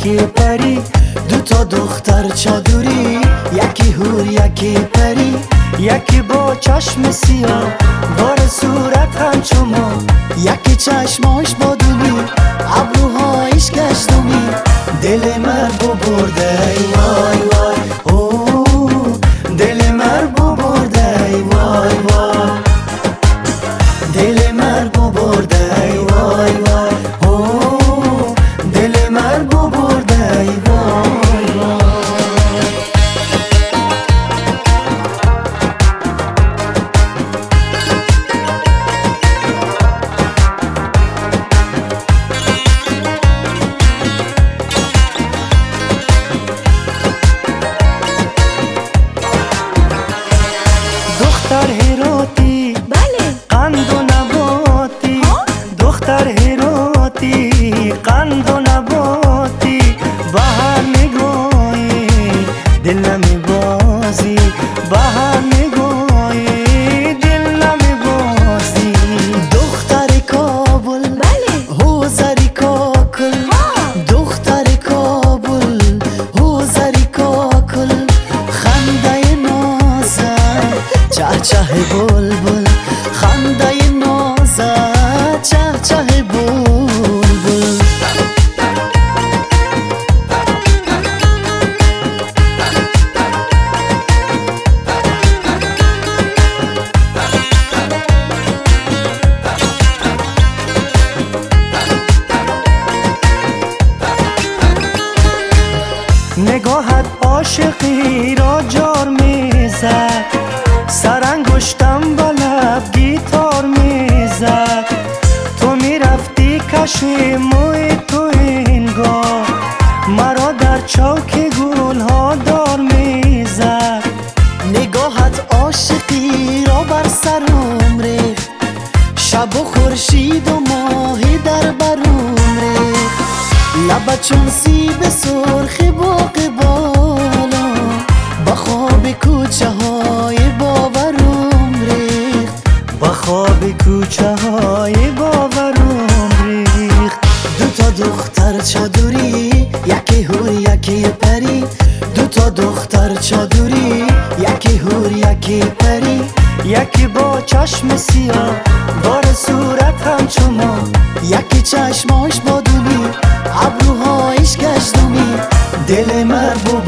یکی پری، دو تا دختر چادری، یکی هور یکی پری، یکی با چشم سیاه بار صورت همچو ما، یکی چشماش بادونی ابروهایش گشتومی، دل من برده ای وای وای، اوه دل من برده ای وای وای، دل من برده ای وای وای، اوه دل من برده ای وای وای. دختر هراتی بله قند و نباتی، دختر هراتی قند و نباتی، بهر نگاهی دل نمیبازی، بهر نگاهی دل نمیبازی، دختر کابل بله حوزری کاکل، دختر کابل حوزری کاکل، خنده نازم چه چه بلبل، خنده نازم چه چه بلبل. نگاهت عاشقی را جار میزد، سرانگشتم به لب گیتار میزد، تو میرفتی کشی موی تو اینگاه، مرا در چوک گل ها دار میزد، نگاهت عاشقی را بر سرم ریخت، شب و خورشید و ماهی در برم ریخت، لبت چون سیب سرخ باغ بالا، با خواب کوچه های باورم ریخت، با خواب کوچه های باورم ریخت، دو تا دختر چادری، یکی هور یکی پری، دو تا دختر چادری، یکی هور یکی پری، یکی با چشم سیاه بار صورت همچو ما، یکی چشماش بادونی ابروهایش گشتومی، دل من